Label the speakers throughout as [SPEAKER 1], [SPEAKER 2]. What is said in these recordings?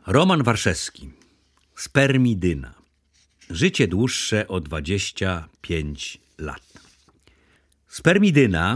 [SPEAKER 1] Roman Warszewski. Spermidyna. Życie dłuższe o 25 lat. Spermidyna,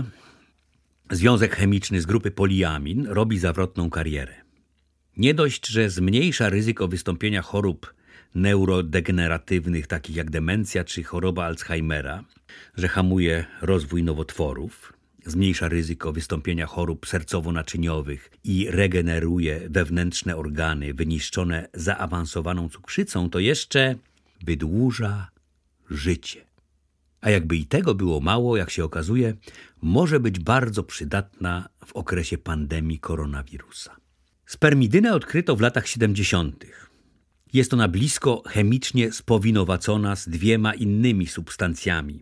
[SPEAKER 1] związek chemiczny z grupy poliamin, robi zawrotną karierę. Nie dość, że zmniejsza ryzyko wystąpienia chorób neurodegeneratywnych, takich jak demencja czy choroba Alzheimera, że hamuje rozwój nowotworów, zmniejsza ryzyko wystąpienia chorób sercowo-naczyniowych i regeneruje wewnętrzne organy wyniszczone zaawansowaną cukrzycą, to jeszcze wydłuża życie. A jakby i tego było mało, jak się okazuje, może być bardzo przydatna w okresie pandemii koronawirusa. Spermidynę odkryto w latach 70. Jest ona blisko chemicznie spowinowacona z dwiema innymi substancjami: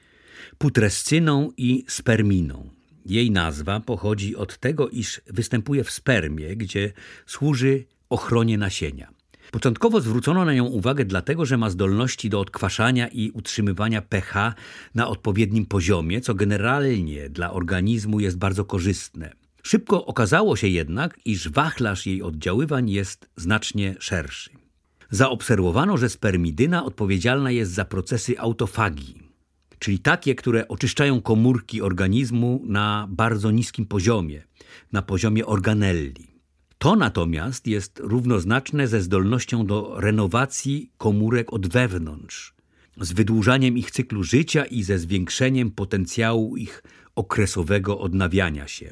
[SPEAKER 1] putrescyną i sperminą. Jej nazwa pochodzi od tego, iż występuje w spermie, gdzie służy ochronie nasienia. Początkowo zwrócono na nią uwagę dlatego, że ma zdolności do odkwaszania i utrzymywania pH na odpowiednim poziomie, co generalnie dla organizmu jest bardzo korzystne. Szybko okazało się jednak, iż wachlarz jej oddziaływań jest znacznie szerszy. Zaobserwowano, że spermidyna odpowiedzialna jest za procesy autofagii, czyli takie, które oczyszczają komórki organizmu na bardzo niskim poziomie, na poziomie organelli. To natomiast jest równoznaczne ze zdolnością do renowacji komórek od wewnątrz, z wydłużaniem ich cyklu życia i ze zwiększeniem potencjału ich okresowego odnawiania się.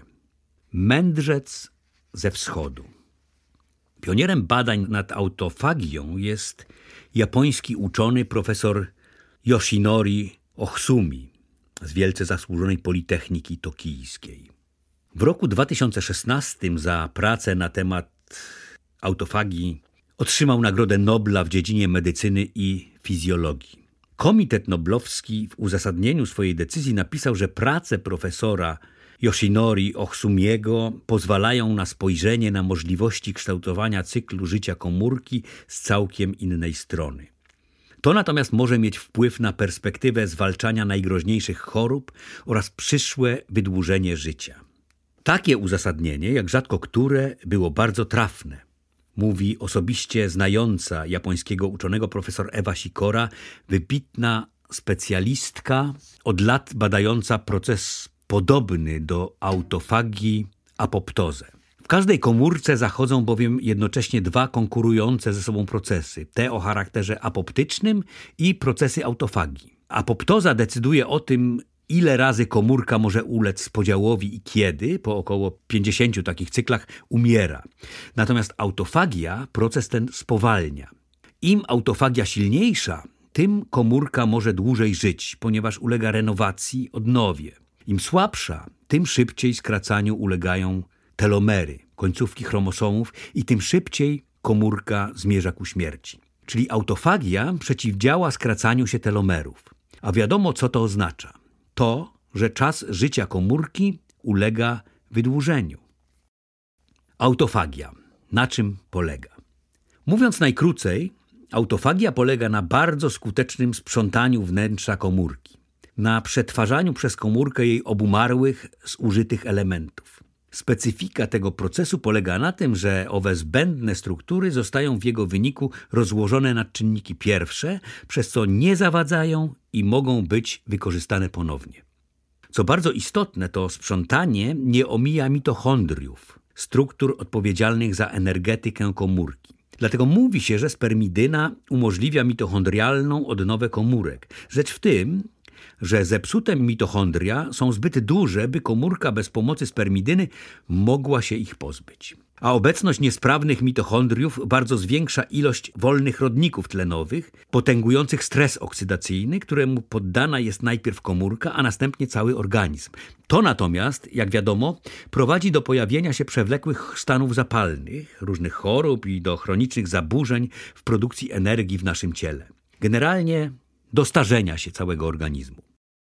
[SPEAKER 1] Mędrzec ze wschodu. Pionierem badań nad autofagią jest japoński uczony profesor Yoshinori Ohsumi z wielce zasłużonej Politechniki Tokijskiej. W roku 2016 za pracę na temat autofagii otrzymał Nagrodę Nobla w dziedzinie medycyny i fizjologii. Komitet Noblowski w uzasadnieniu swojej decyzji napisał, że prace profesora Yoshinori Ohsumiego pozwalają na spojrzenie na możliwości kształtowania cyklu życia komórki z całkiem innej strony. To natomiast może mieć wpływ na perspektywę zwalczania najgroźniejszych chorób oraz przyszłe wydłużenie życia. Takie uzasadnienie, jak rzadko które, było bardzo trafne, mówi osobiście znająca japońskiego uczonego profesor Ewa Sikora, wybitna specjalistka, od lat badająca proces podobny do autofagii, apoptozę. W każdej komórce zachodzą bowiem jednocześnie dwa konkurujące ze sobą procesy, te o charakterze apoptycznym i procesy autofagii. Apoptoza decyduje o tym, ile razy komórka może ulec podziałowi i kiedy, po około 50 takich cyklach, umiera. Natomiast autofagia proces ten spowalnia. Im autofagia silniejsza, tym komórka może dłużej żyć, ponieważ ulega renowacji, odnowie. Im słabsza, tym szybciej skracaniu ulegają telomery, końcówki chromosomów, i tym szybciej komórka zmierza ku śmierci. Czyli autofagia przeciwdziała skracaniu się telomerów. A wiadomo, co to oznacza. To, że czas życia komórki ulega wydłużeniu. Autofagia. Na czym polega? Mówiąc najkrócej, autofagia polega na bardzo skutecznym sprzątaniu wnętrza komórki, na przetwarzaniu przez komórkę jej obumarłych, zużytych elementów. Specyfika tego procesu polega na tym, że owe zbędne struktury zostają w jego wyniku rozłożone na czynniki pierwsze, przez co nie zawadzają i mogą być wykorzystane ponownie. Co bardzo istotne, to sprzątanie nie omija mitochondriów, struktur odpowiedzialnych za energetykę komórki. Dlatego mówi się, że spermidyna umożliwia mitochondrialną odnowę komórek. Rzecz w tym, że zepsute mitochondria są zbyt duże, by komórka bez pomocy spermidyny mogła się ich pozbyć. A obecność niesprawnych mitochondriów bardzo zwiększa ilość wolnych rodników tlenowych, potęgujących stres oksydacyjny, któremu poddana jest najpierw komórka, a następnie cały organizm. To natomiast, jak wiadomo, prowadzi do pojawienia się przewlekłych stanów zapalnych, różnych chorób i do chronicznych zaburzeń w produkcji energii w naszym ciele. Generalnie do starzenia się całego organizmu.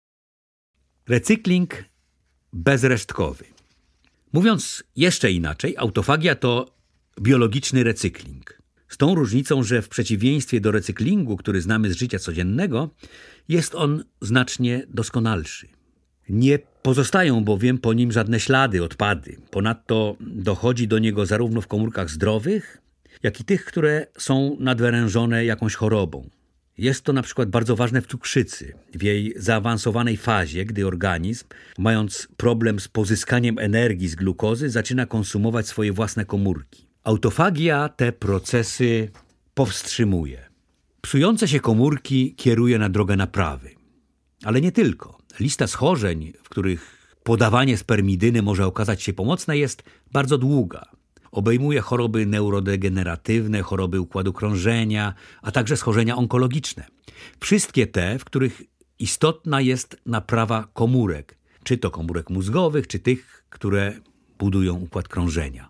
[SPEAKER 1] Recykling bezresztkowy. Mówiąc jeszcze inaczej, autofagia to biologiczny recykling. Z tą różnicą, że w przeciwieństwie do recyklingu, który znamy z życia codziennego, jest on znacznie doskonalszy. Nie pozostają bowiem po nim żadne ślady, odpady. Ponadto dochodzi do niego zarówno w komórkach zdrowych, jak i tych, które są nadwyrężone jakąś chorobą. Jest to na przykład bardzo ważne w cukrzycy, w jej zaawansowanej fazie, gdy organizm, mając problem z pozyskaniem energii z glukozy, zaczyna konsumować swoje własne komórki. Autofagia te procesy powstrzymuje. Psujące się komórki kieruje na drogę naprawy. Ale nie tylko. Lista schorzeń, w których podawanie spermidyny może okazać się pomocne, jest bardzo długa. Obejmuje choroby neurodegeneratywne, choroby układu krążenia, a także schorzenia onkologiczne. Wszystkie te, w których istotna jest naprawa komórek, czy to komórek mózgowych, czy tych, które budują układ krążenia.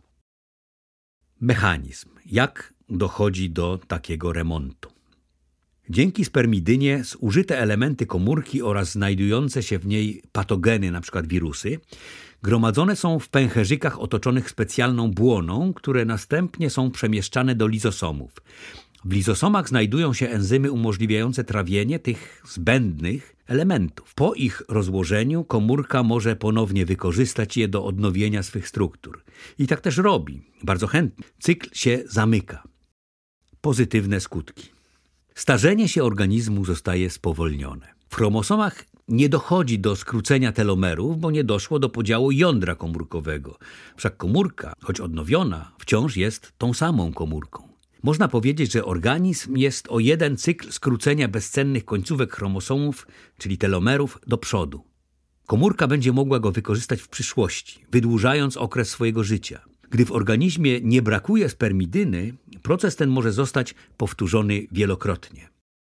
[SPEAKER 1] Mechanizm. Jak dochodzi do takiego remontu? Dzięki spermidynie zużyte elementy komórki oraz znajdujące się w niej patogeny, np. wirusy, gromadzone są w pęcherzykach otoczonych specjalną błoną, które następnie są przemieszczane do lizosomów. W lizosomach znajdują się enzymy umożliwiające trawienie tych zbędnych elementów. Po ich rozłożeniu komórka może ponownie wykorzystać je do odnowienia swych struktur. I tak też robi, bardzo chętnie. Cykl się zamyka. Pozytywne skutki. Starzenie się organizmu zostaje spowolnione. W chromosomach nie dochodzi do skrócenia telomerów, bo nie doszło do podziału jądra komórkowego. Wszak komórka, choć odnowiona, wciąż jest tą samą komórką. Można powiedzieć, że organizm jest o jeden cykl skrócenia bezcennych końcówek chromosomów, czyli telomerów, do przodu. Komórka będzie mogła go wykorzystać w przyszłości, wydłużając okres swojego życia. Gdy w organizmie nie brakuje spermidyny, proces ten może zostać powtórzony wielokrotnie.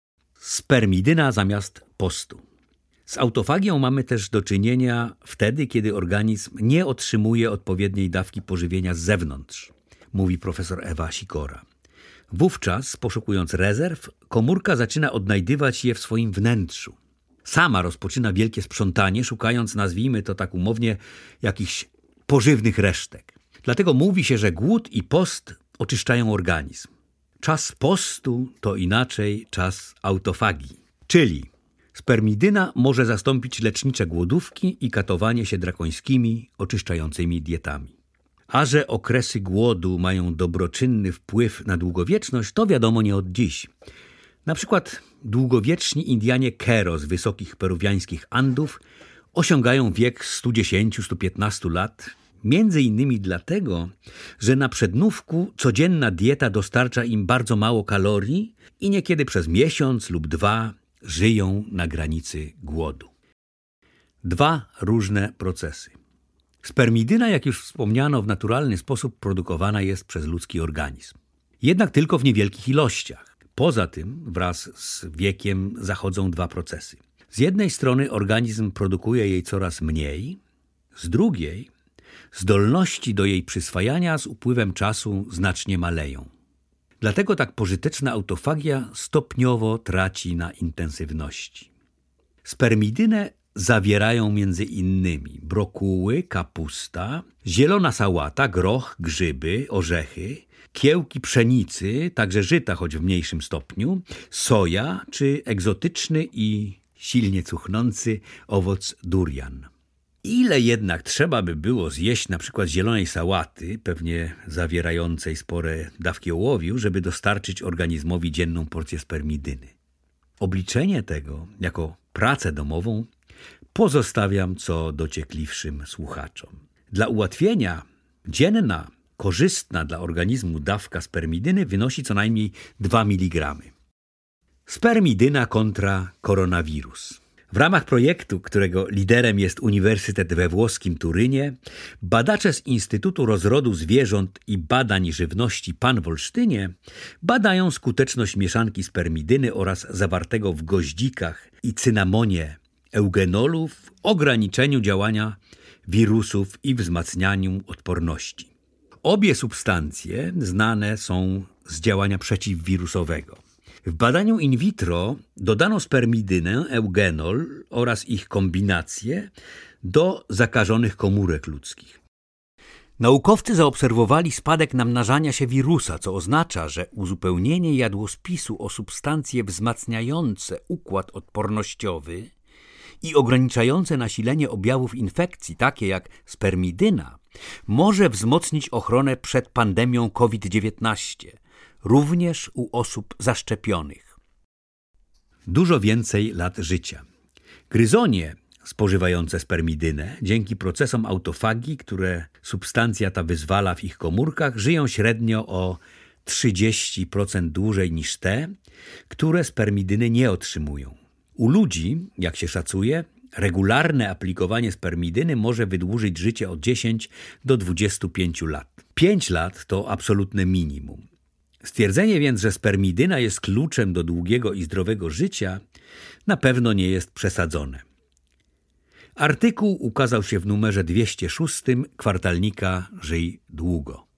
[SPEAKER 1] Spermidyna zamiast postu. Z autofagią mamy też do czynienia wtedy, kiedy organizm nie otrzymuje odpowiedniej dawki pożywienia z zewnątrz, mówi profesor Ewa Sikora. Wówczas, poszukując rezerw, komórka zaczyna odnajdywać je w swoim wnętrzu. Sama rozpoczyna wielkie sprzątanie, szukając, nazwijmy to tak umownie, jakichś pożywnych resztek. Dlatego mówi się, że głód i post oczyszczają organizm. Czas postu to inaczej czas autofagii. Czyli spermidyna może zastąpić lecznicze głodówki i katowanie się drakońskimi, oczyszczającymi dietami. A że okresy głodu mają dobroczynny wpływ na długowieczność, to wiadomo nie od dziś. Na przykład długowieczni Indianie Quero z wysokich peruwiańskich Andów osiągają wiek 110-115 lat, między innymi dlatego, że na przednówku codzienna dieta dostarcza im bardzo mało kalorii i niekiedy przez miesiąc lub 2 żyją na granicy głodu. 2 różne procesy. Spermidyna, jak już wspomniano, w naturalny sposób produkowana jest przez ludzki organizm. Jednak tylko w niewielkich ilościach. Poza tym wraz z wiekiem zachodzą 2 procesy. Z jednej strony organizm produkuje jej coraz mniej, z drugiej zdolności do jej przyswajania z upływem czasu znacznie maleją. Dlatego tak pożyteczna autofagia stopniowo traci na intensywności. Spermidynę zawierają między innymi brokuły, kapusta, zielona sałata, groch, grzyby, orzechy, kiełki pszenicy, także żyta, choć w mniejszym stopniu, soja czy egzotyczny i silnie cuchnący owoc durian. Ile jednak trzeba by było zjeść na przykład zielonej sałaty, pewnie zawierającej spore dawki ołowiu, żeby dostarczyć organizmowi dzienną porcję spermidyny? Obliczenie tego jako pracę domową pozostawiam co dociekliwszym słuchaczom. Dla ułatwienia dzienna, korzystna dla organizmu dawka spermidyny wynosi co najmniej 2 mg. Spermidyna kontra koronawirus. W ramach projektu, którego liderem jest Uniwersytet we włoskim Turynie, badacze z Instytutu Rozrodu Zwierząt i Badań Żywności PAN w Olsztynie badają skuteczność mieszanki spermidyny oraz zawartego w goździkach i cynamonie eugenolu w ograniczeniu działania wirusów i wzmacnianiu odporności. Obie substancje znane są z działania przeciwwirusowego. W badaniu in vitro dodano spermidynę, eugenol oraz ich kombinacje do zakażonych komórek ludzkich. Naukowcy zaobserwowali spadek namnażania się wirusa, co oznacza, że uzupełnienie jadłospisu o substancje wzmacniające układ odpornościowy i ograniczające nasilenie objawów infekcji, takie jak spermidyna, może wzmocnić ochronę przed pandemią COVID-19,
[SPEAKER 2] również u osób zaszczepionych.
[SPEAKER 1] Dużo więcej lat życia. Gryzonie spożywające spermidynę, dzięki procesom autofagii, które substancja ta wyzwala w ich komórkach, żyją średnio o 30% dłużej niż te, które spermidyny nie otrzymują. U ludzi, jak się szacuje, regularne aplikowanie spermidyny może wydłużyć życie od 10 do 25 lat. 5 lat to absolutne minimum. Stwierdzenie więc, że spermidyna jest kluczem do długiego i zdrowego życia, na pewno nie jest przesadzone. Artykuł ukazał się w numerze 206 kwartalnika Żyj długo.